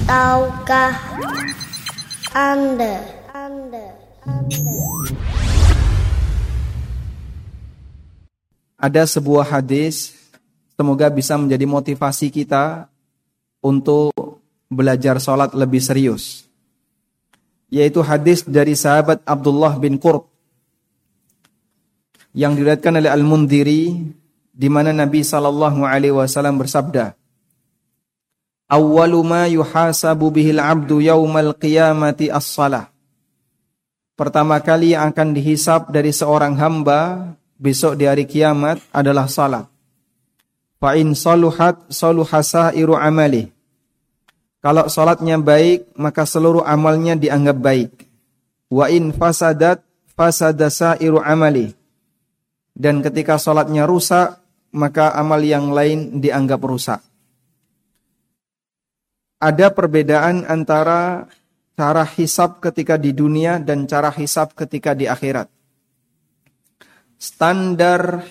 Tahukah Anda? Ada sebuah hadis, semoga bisa menjadi motivasi kita untuk belajar sholat lebih serius. Yaitu hadis dari sahabat Abdullah bin Qurb yang diriwayatkan oleh Al-Mundhiri, di mana Nabi SAW bersabda, "Awwalu ma yuhasabu bihil 'abdu yaumal qiyamati as-shalah." Pertama kali yang akan dihisab dari seorang hamba besok di hari kiamat adalah salat. Fa in saluhat saluha sa'iru amali. Kalau salatnya baik, maka seluruh amalnya dianggap baik. Wa in fasadat fasada sa'iru amali. Dan ketika salatnya rusak, maka amal yang lain dianggap rusak. Ada perbedaan antara cara hisab ketika di dunia dan cara hisab ketika di akhirat. Standar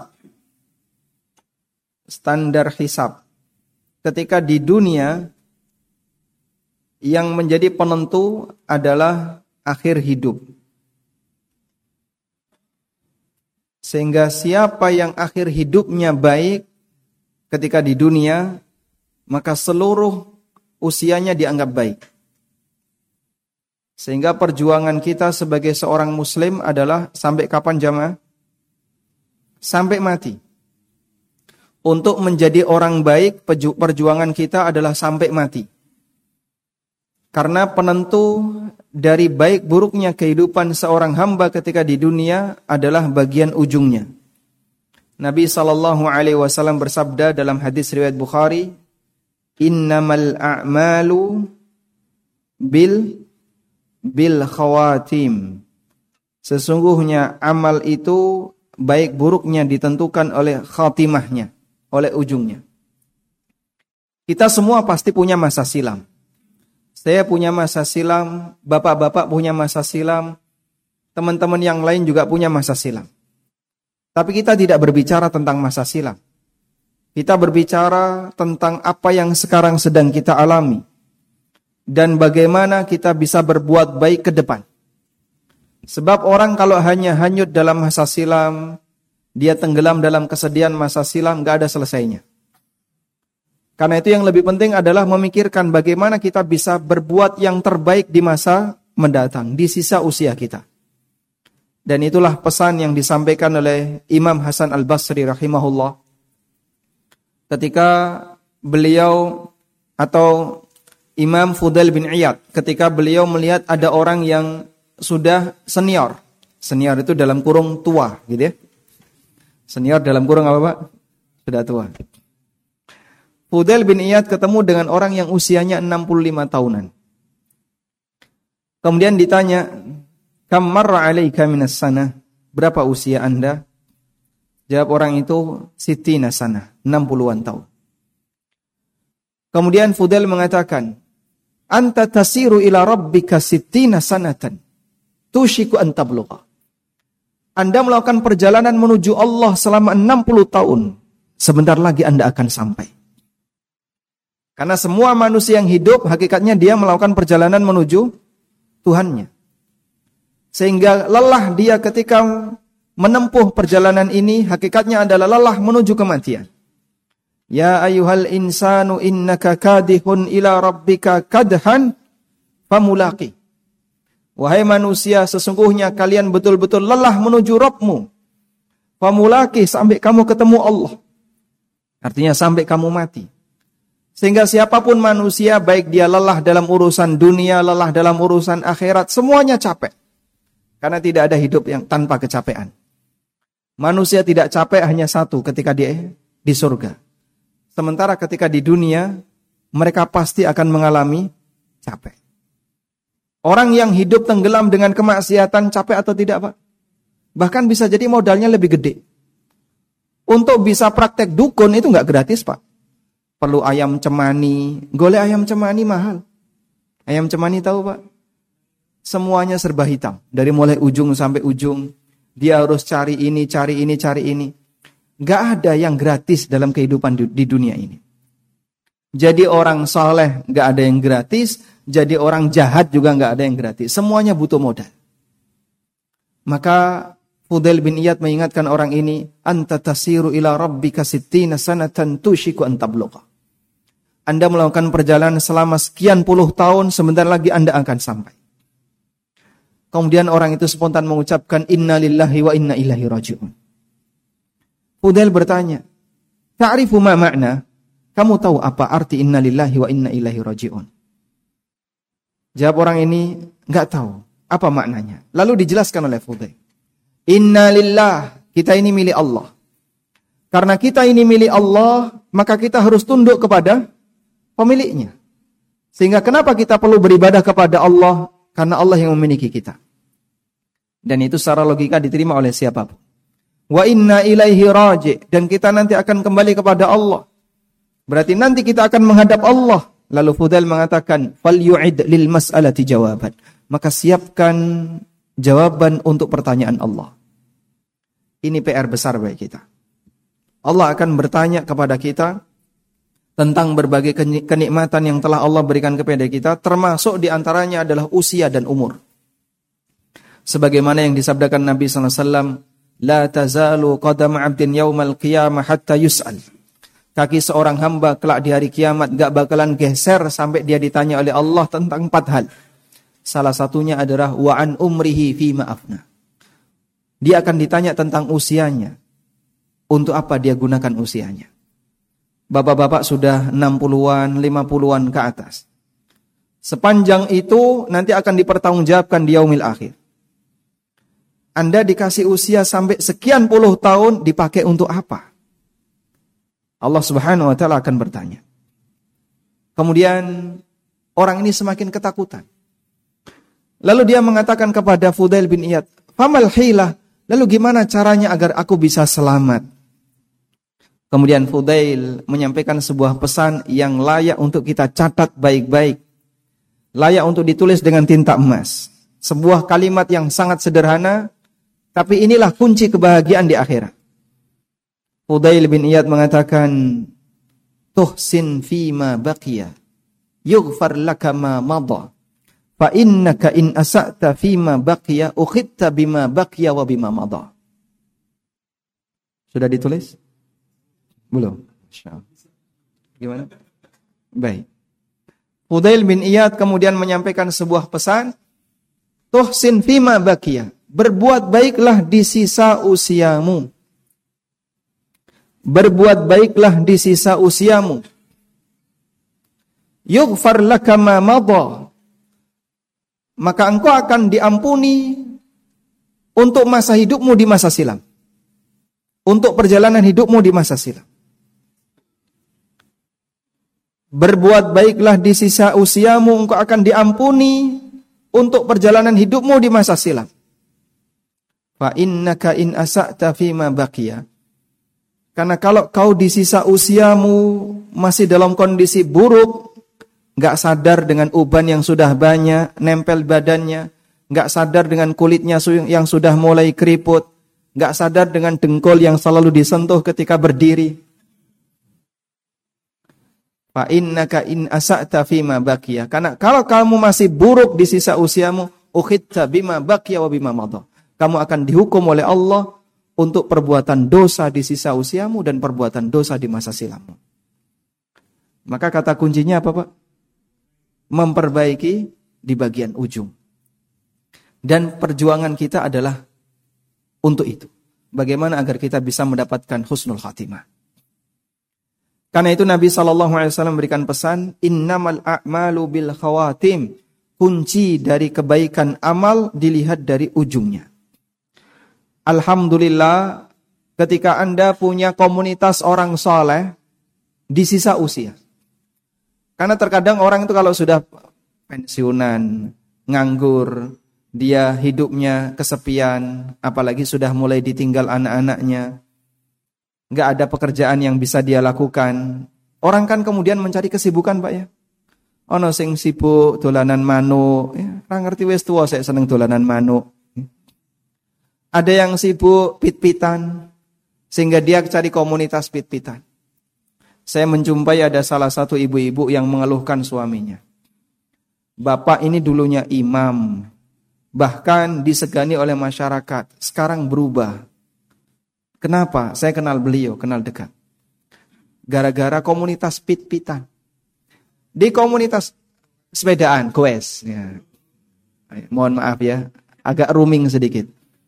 hisab ketika di dunia yang menjadi penentu adalah akhir hidup. Sehingga siapa yang akhir hidupnya baik ketika di dunia, maka seluruh usianya dianggap baik. Sehingga perjuangan kita sebagai seorang muslim adalah sampai kapan jamaah? Sampai mati. Untuk menjadi orang baik, perjuangan kita adalah sampai mati. Karena penentu dari baik buruknya kehidupan seorang hamba ketika di dunia adalah bagian ujungnya. Nabi SAW bersabda dalam hadis riwayat Bukhari, "Innamal a'malu bil khawatim." Sesungguhnya amal itu baik buruknya ditentukan oleh khatimahnya, oleh ujungnya. Kita semua pasti punya masa silam. Saya punya masa silam, bapak-bapak punya masa silam, teman-teman yang lain juga punya masa silam. Tapi kita tidak berbicara tentang masa silam. Kita berbicara tentang apa yang sekarang sedang kita alami dan bagaimana kita bisa berbuat baik ke depan. Sebab orang kalau hanya hanyut dalam masa silam, dia tenggelam dalam kesedihan masa silam, gak ada selesainya. Karena itu yang lebih penting adalah memikirkan bagaimana kita bisa berbuat yang terbaik di masa mendatang, di sisa usia kita. Dan itulah pesan yang disampaikan oleh Imam Hasan Al-Basri rahimahullah. Ketika beliau atau Imam Fudail bin Iyad, ketika beliau melihat ada orang yang sudah senior. Senior itu dalam kurung tua, gitu ya. Senior dalam kurung apa, Pak? Sudah tua. Fudail bin Iyad ketemu dengan orang yang usianya 65 tahunan. Kemudian ditanya, "Kam marra 'alaika minas sana?" Berapa usia Anda? Jawab orang itu, "Sittina sana," 60-an tahun. Kemudian Fudail mengatakan, "Anta tasiru ila rabbika sittina sanatan. Tushiku an tablugha." Anda melakukan perjalanan menuju Allah selama 60 tahun. Sebentar lagi Anda akan sampai. Karena semua manusia yang hidup, hakikatnya dia melakukan perjalanan menuju Tuhannya. Sehingga lelah dia ketika menempuh perjalanan ini, hakikatnya adalah lelah menuju kematian. Ya ayyuhal insanu innaka kadihun ila rabbika kadhan famulaqi. Wahai manusia, sesungguhnya kalian betul-betul lelah menuju Rabbmu. Famulaqi, sampai kamu ketemu Allah. Artinya sampai kamu mati. Sehingga siapapun manusia, baik dia lelah dalam urusan dunia, lelah dalam urusan akhirat, semuanya capek. Karena tidak ada hidup yang tanpa kecapean. Manusia tidak capek hanya satu ketika dia di surga. Sementara ketika di dunia, mereka pasti akan mengalami capek. Orang yang hidup tenggelam dengan kemaksiatan capek atau tidak, Pak? Bahkan bisa jadi modalnya lebih gede. Untuk bisa praktek dukun itu nggak gratis, Pak. Perlu ayam cemani. Golek ayam cemani mahal. Ayam cemani tahu, Pak? Semuanya serba hitam. Dari mulai ujung sampai ujung. Dia harus cari ini, cari ini, cari ini. Gak ada yang gratis dalam kehidupan di dunia ini. Jadi orang soleh nggak ada yang gratis, jadi orang jahat juga nggak ada yang gratis. Semuanya butuh modal. Maka Fudail bin Iyad mengingatkan orang ini, anta tasiru ila rabbika sittina sanatan tushiku an tablugha. Anda melakukan perjalanan selama sekian puluh tahun, sebentar lagi Anda akan sampai. Kemudian orang itu spontan mengucapkan inna lillahi wa inna ilaihi raji'un. Fudail bertanya, ta'rifu ma ma'na? Kamu tahu apa arti inna lillahi wa inna ilaihi raji'un? Jawab orang ini, enggak tahu. Apa maknanya? Lalu dijelaskan oleh Fudail. Inna lillah, kita ini milik Allah. Karena kita ini milik Allah, maka kita harus tunduk kepada pemiliknya. Sehingga kenapa kita perlu beribadah kepada Allah? Karena Allah yang memiliki kita. Dan itu secara logika diterima oleh siapapun. Wa inna ilaihi raji', dan kita nanti akan kembali kepada Allah. Berarti nanti kita akan menghadap Allah. Lalu Fudail mengatakan, falyu'id lil mas'alati jawaban. Maka siapkan jawaban untuk pertanyaan Allah. Ini PR besar bagi kita. Allah akan bertanya kepada kita tentang berbagai kenikmatan yang telah Allah berikan kepada kita, termasuk diantaranya adalah usia dan umur. Sebagaimana yang disabdakan Nabi SAW, la tazalu qadama 'abdin yaumal qiyamah hatta yus'al. Kaki seorang hamba kelak di hari kiamat gak bakalan geser sampai dia ditanya oleh Allah tentang 4 hal. Salah satunya adalah wa an umrihi fima afna. Dia akan ditanya tentang usianya. Untuk apa dia gunakan usianya? Bapak-bapak sudah 60-an, 50-an ke atas. Sepanjang itu nanti akan dipertanggungjawabkan di yaumil akhir. Anda dikasih usia sampai sekian puluh tahun, dipakai untuk apa? Allah Subhanahu wa taala akan bertanya. Kemudian orang ini semakin ketakutan. Lalu dia mengatakan kepada Fudail bin Iyad, "Famal hilah?" Lalu gimana caranya agar aku bisa selamat? Kemudian Fudail menyampaikan sebuah pesan yang layak untuk kita catat baik-baik. Layak untuk ditulis dengan tinta emas. Sebuah kalimat yang sangat sederhana, tapi inilah kunci kebahagiaan di akhirat. Fudail bin Iyad mengatakan, tuhsin fima baqiya yughfar laka ma madha fa innaka in asa'ta fima baqiya ukhitta bima baqiya wa bima madha. Sudah ditulis? Belum? Gimana? Baik. Fudail bin Iyad kemudian menyampaikan sebuah pesan, tuhsin fima baqiya, berbuat baiklah di sisa usiamu. Berbuat baiklah di sisa usiamu. Yughfar laka ma madha, maka engkau akan diampuni untuk masa hidupmu di masa silam. Untuk perjalanan hidupmu di masa silam. Berbuat baiklah di sisa usiamu, engkau akan diampuni untuk perjalanan hidupmu di masa silam. Fa innaka in asa'ta fima baqiya, karena kalau kau di sisa usiamu masih dalam kondisi buruk, gak sadar dengan uban yang sudah banyak nempel badannya, gak sadar dengan kulitnya yang sudah mulai keriput, gak sadar dengan dengkul yang selalu disentuh ketika berdiri. Fa innaka in asa'ta fima baqiya, karena kalau kamu masih buruk di sisa usiamu, ukhitta bima baqiya wa bima madha, kamu akan dihukum oleh Allah untuk perbuatan dosa di sisa usiamu dan perbuatan dosa di masa silammu. Maka kata kuncinya apa, Pak? Memperbaiki di bagian ujung. Dan perjuangan kita adalah untuk itu. Bagaimana agar kita bisa mendapatkan husnul khatimah. Karena itu Nabi SAW berikan pesan, innamal a'malu bil khawatim. Kunci dari kebaikan amal dilihat dari ujungnya. Alhamdulillah ketika Anda punya komunitas orang soleh di sisa usia. Karena terkadang orang itu kalau sudah pensiunan, nganggur, dia hidupnya kesepian, apalagi sudah mulai ditinggal anak-anaknya, gak ada pekerjaan yang bisa dia lakukan. Orang kan kemudian mencari kesibukan, Pak ya. Ono sing sibuk dolanan manuk, ya, ra ngerti wis tuwa sik seneng dolanan manuk. Ada yang sibuk pit-pitan, sehingga dia cari komunitas pit-pitan. saya menjumpai ada salah satu ibu-ibu yang mengeluhkan suaminya. Bapak ini dulunya imam, bahkan disegani oleh masyarakat, sekarang berubah. Kenapa? Saya kenal beliau, kenal dekat. Gara-gara komunitas pit-pitan. Di komunitas sepedaan, goes. Ya. Mohon maaf ya, agak rooming sedikit.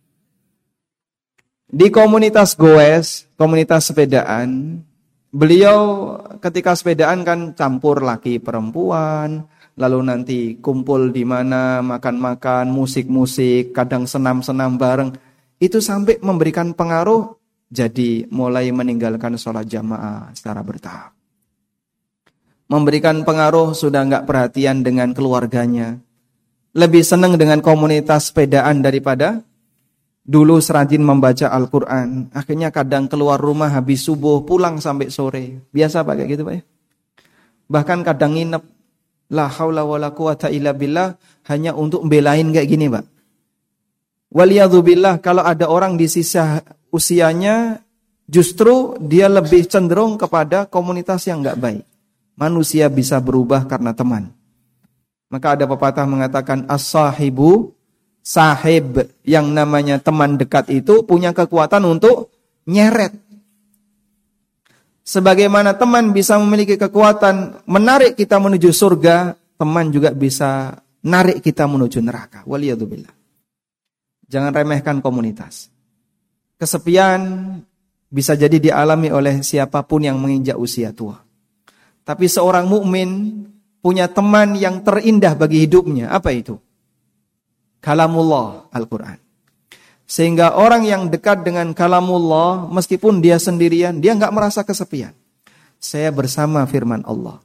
Di komunitas goes, komunitas sepedaan, beliau ketika sepedaan kan campur laki perempuan, lalu nanti kumpul di mana, makan-makan, musik-musik, kadang senam-senam bareng. Itu sampai memberikan pengaruh, jadi mulai meninggalkan sholat jamaah secara bertahap. Memberikan pengaruh, sudah enggak perhatian dengan keluarganya. Lebih senang dengan komunitas sepedaan daripada dulu serajin membaca Al-Quran. Akhirnya kadang keluar rumah habis subuh, pulang sampai sore. Biasa Pak kayak gitu Pak ya. Bahkan kadang nginep. La haula wala quwata illa billah, hanya untuk membelain kayak gini Pak. Waliyadzubillah, kalau ada orang di sisa usianya, justru dia lebih cenderung kepada komunitas yang enggak baik. Manusia bisa berubah karena teman. Maka ada pepatah mengatakan as-sahibu sahib, yang namanya teman dekat itu punya kekuatan untuk nyeret. Sebagaimana teman bisa memiliki kekuatan menarik kita menuju surga, teman juga bisa narik kita menuju neraka. Waliyadzubillah. Jangan remehkan komunitas. Kesepian bisa jadi dialami oleh siapapun yang menginjak usia tua. Tapi seorang mukmin punya teman yang terindah bagi hidupnya. Apa itu? Kalamullah, Al-Quran. Sehingga orang yang dekat dengan kalamullah, meskipun dia sendirian, dia enggak merasa kesepian. Saya bersama firman Allah.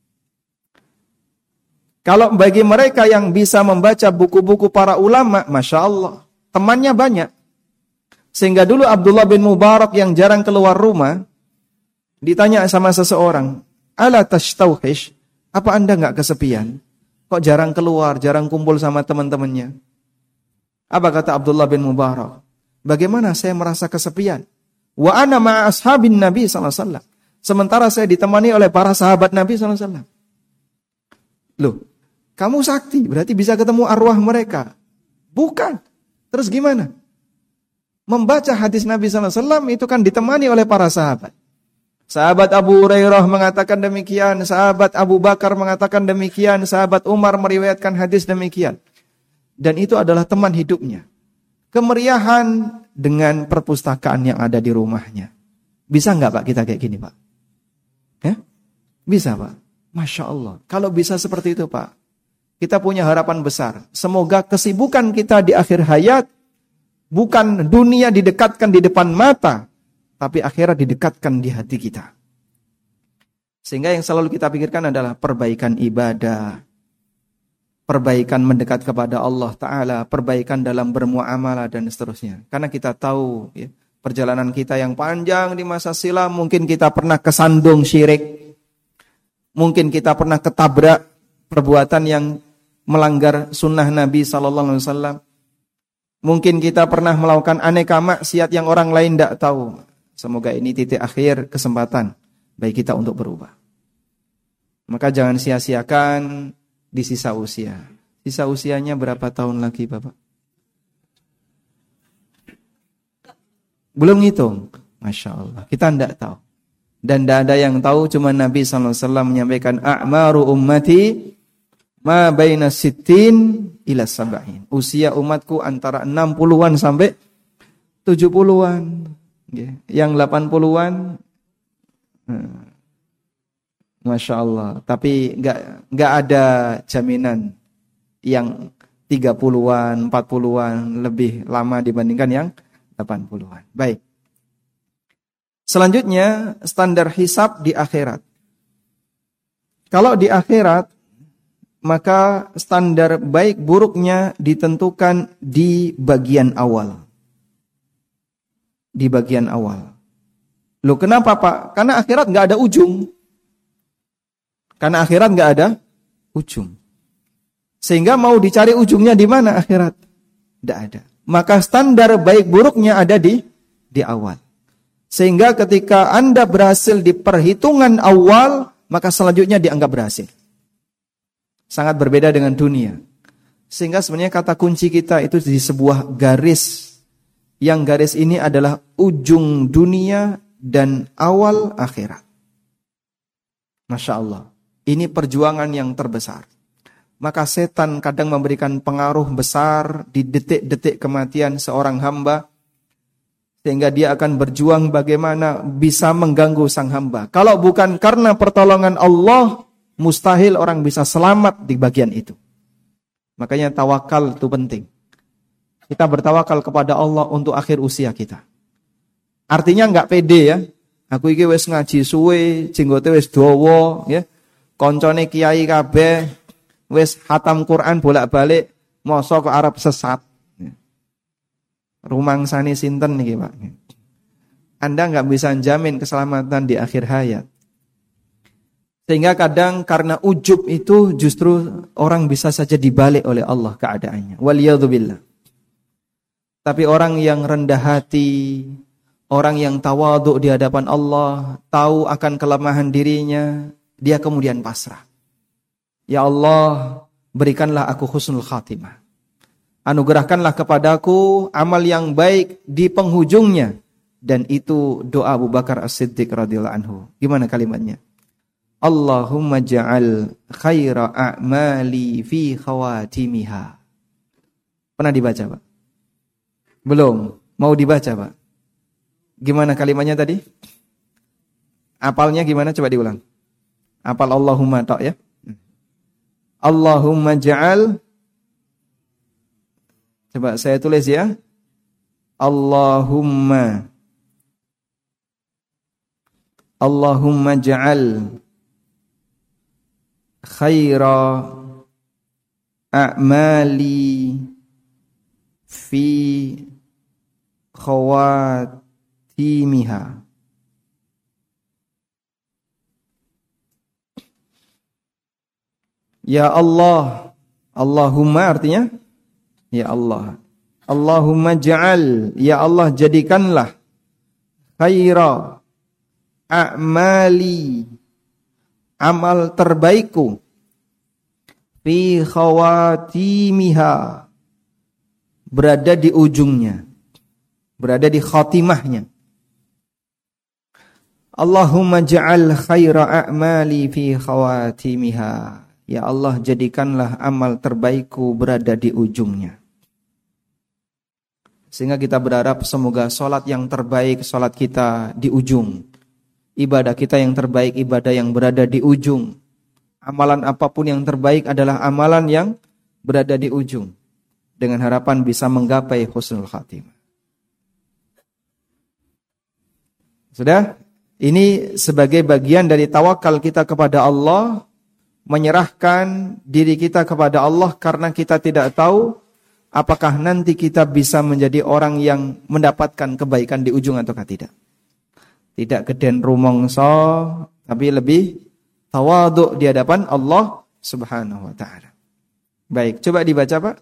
Kalau bagi mereka yang bisa membaca buku-buku para ulama, Masya Allah, temannya banyak. Sehingga dulu Abdullah bin Mubarak yang jarang keluar rumah, ditanya sama seseorang, ala tashtauhish, apa anda enggak kesepian? Kok jarang keluar, jarang kumpul sama teman-temannya? Apa kata Abdullah bin Mubarak? Bagaimana saya merasa kesepian? Wa ana ma'a ashabin Nabi SAW. Sementara saya ditemani oleh para sahabat Nabi SAW. Loh, kamu sakti, berarti bisa ketemu arwah mereka. Bukan. Terus gimana? Membaca hadis Nabi SAW itu kan ditemani oleh para sahabat. Sahabat Abu Hurairah mengatakan demikian, sahabat Abu Bakar mengatakan demikian, sahabat Umar meriwayatkan hadis demikian. Dan itu adalah teman hidupnya. Kemeriahan dengan perpustakaan yang ada di rumahnya. Bisa enggak Pak kita kayak gini Pak? Ya? Bisa Pak? Masya Allah. Kalau bisa seperti itu Pak, kita punya harapan besar. Semoga kesibukan kita di akhir hayat, bukan dunia didekatkan di depan mata, tapi akhirat didekatkan di hati kita. Sehingga yang selalu kita pikirkan adalah perbaikan ibadah, perbaikan mendekat kepada Allah Ta'ala, perbaikan dalam bermuamalah dan seterusnya. Karena kita tahu ya, perjalanan kita yang panjang di masa silam, mungkin kita pernah kesandung syirik, mungkin kita pernah ketabrak perbuatan yang melanggar sunnah Nabi SAW, mungkin kita pernah melakukan aneka maksiat yang orang lain tidak tahu. Semoga ini titik akhir kesempatan bagi kita untuk berubah. Maka jangan sia-siakan di sisa usia. Sisa usianya berapa tahun lagi Bapak? Belum ngitung. Masya Allah. Kita tidak tahu. Dan tidak ada yang tahu, cuma Nabi SAW menyampaikan, a'maru ummati ma baina sittin ila sab'in. Usia umatku antara 60-an sampai 70-an. Yang 80-an, Masya Allah. Tapi nggak ada jaminan yang 30-an, 40-an lebih lama dibandingkan yang 80-an. Baik. Selanjutnya, standar hisab di akhirat. Kalau di akhirat, maka standar baik buruknya ditentukan di bagian awal. Di bagian awal. Loh kenapa Pak? Karena akhirat nggak ada ujung. Karena akhirat nggak ada ujung. Sehingga mau dicari ujungnya di mana akhirat? Nggak ada. Maka standar baik buruknya ada di awal. Sehingga ketika Anda berhasil di perhitungan awal, maka selanjutnya dianggap berhasil. Sangat berbeda dengan dunia. Sehingga sebenarnya kata kunci kita itu di sebuah garis. Yang garis ini adalah ujung dunia dan awal akhirat. Masya Allah. Ini perjuangan yang terbesar. Maka setan kadang memberikan pengaruh besar di detik-detik kematian seorang hamba. Sehingga dia akan berjuang bagaimana bisa mengganggu sang hamba. Kalau bukan karena pertolongan Allah, mustahil orang bisa selamat di bagian itu. Makanya tawakal itu penting. Kita bertawakal kepada Allah untuk akhir usia kita. Artinya enggak pede ya. Aku iki wis ngaji suwe, jenggote wis dawa, ya. Koncone kiai kabeh wis khatam Quran bolak-balik, mosok kok arep sesat. Rumangsane sinten niki, Pak? Anda enggak bisa jamin keselamatan di akhir hayat. Sehingga kadang karena ujub itu justru orang bisa saja dibalik oleh Allah keadaannya. Waliyadzubillah. Tapi orang yang rendah hati, orang yang tawadhu di hadapan Allah, tahu akan kelemahan dirinya, dia kemudian pasrah. Ya Allah, berikanlah aku husnul khatimah. Anugerahkanlah kepadaku amal yang baik di penghujungnya. Dan itu doa Abu Bakar As-Siddiq radhiyallahu anhu. Gimana kalimatnya? Allahumma ja'al khaira a'mali fi khawatimiha. Pernah dibaca, Pak? Belum. Mau dibaca, Pak? Gimana kalimatnya tadi? Apalnya gimana? Coba diulang. Apal Allahumma tok ya. Allahumma ja'al. Coba saya tulis ya. Allahumma ja'al khaira a'mali fi khawatimiha. Ya Allah. Allahumma artinya ya Allah. Allahumma ja'al, ya Allah jadikanlah khaira a'mali, amal terbaikku, fi khawatimiha, berada di ujungnya, berada di khatimahnya. Allahumma ja'al khaira a'mali fi khawatimiha. Ya Allah jadikanlah amal terbaikku berada di ujungnya. Sehingga kita berharap semoga sholat yang terbaik, sholat kita di ujung. Ibadah kita yang terbaik, ibadah yang berada di ujung. Amalan apapun yang terbaik adalah amalan yang berada di ujung. Dengan harapan bisa menggapai husnul khatimah. Sudah? Ini sebagai bagian dari tawakal kita kepada Allah. Menyerahkan diri kita kepada Allah karena kita tidak tahu apakah nanti kita bisa menjadi orang yang mendapatkan kebaikan di ujung ataukah tidak. Tidak geden rumongso, tapi lebih tawadhu di hadapan Allah Subhanahu wa taala. Baik, coba dibaca, Pak.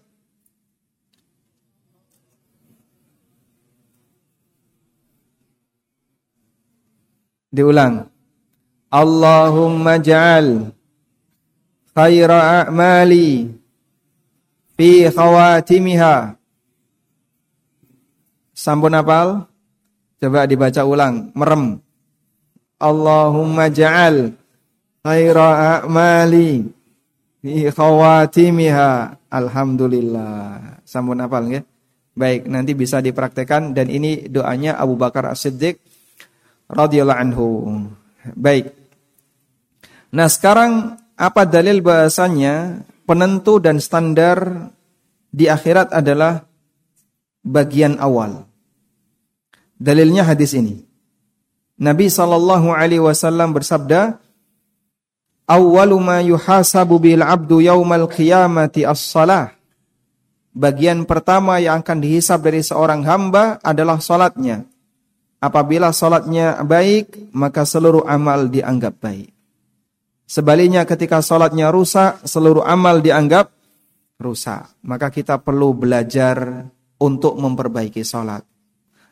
Diulang. Allahumma ja'al khaira a'mali fi khawatimiha. Sampun hafal? Coba dibaca ulang, merem. Allahumma ja'al khaira a'mali fi khawatimiha. Alhamdulillah. Sampun hafal nggih? Baik, nanti bisa dipraktekkan dan ini doanya Abu Bakar As-Siddiq radhiyallahu anhu. Baik. Nah, sekarang apa dalil bahasanya penentu dan standar di akhirat adalah bagian awal. Dalilnya hadis ini. Nabi SAW bersabda, "Awwalu ma yuhasabu bil 'abdu yaumal qiyamati as-shalah." Bagian pertama yang akan dihisab dari seorang hamba adalah salatnya. Apabila salatnya baik, maka seluruh amal dianggap baik. Sebaliknya ketika salatnya rusak, seluruh amal dianggap rusak. Maka kita perlu belajar untuk memperbaiki salat.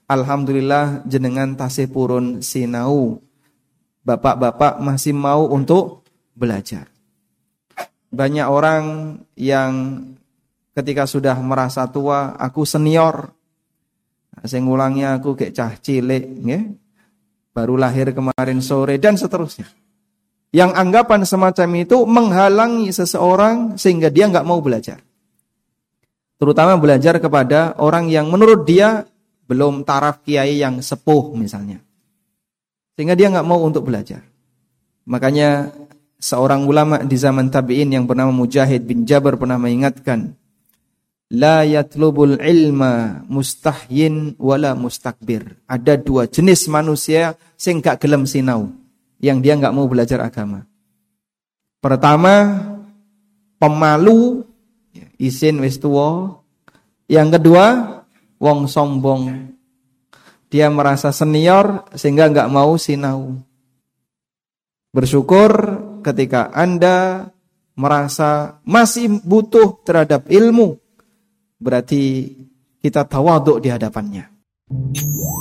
alhamdulillah jenengan tasih purun sinau. Bapak-bapak masih mau untuk belajar. Banyak orang yang ketika sudah merasa tua, aku senior. Sing ngulangnya aku kayak cah cilik, nggih. Baru lahir kemarin sore dan seterusnya. Yang anggapan semacam itu menghalangi seseorang sehingga dia nggak mau belajar. Terutama belajar kepada orang yang menurut dia belum taraf kiai yang sepuh misalnya. Sehingga dia nggak mau untuk belajar. Makanya seorang ulama di zaman tabi'in yang bernama Mujahid bin Jabir pernah mengingatkan, la yatlubul ilma mustahyin wala mustakbir. Ada dua jenis manusia sing gak gelem sinau, yang dia gak mau belajar agama. Pertama, pemalu, isin wis tuwa. Yang kedua, wong sombong. Dia merasa senior sehingga gak mau sinau. Bersyukur ketika Anda merasa masih butuh terhadap ilmu, berarti kita tawaduk di hadapannya.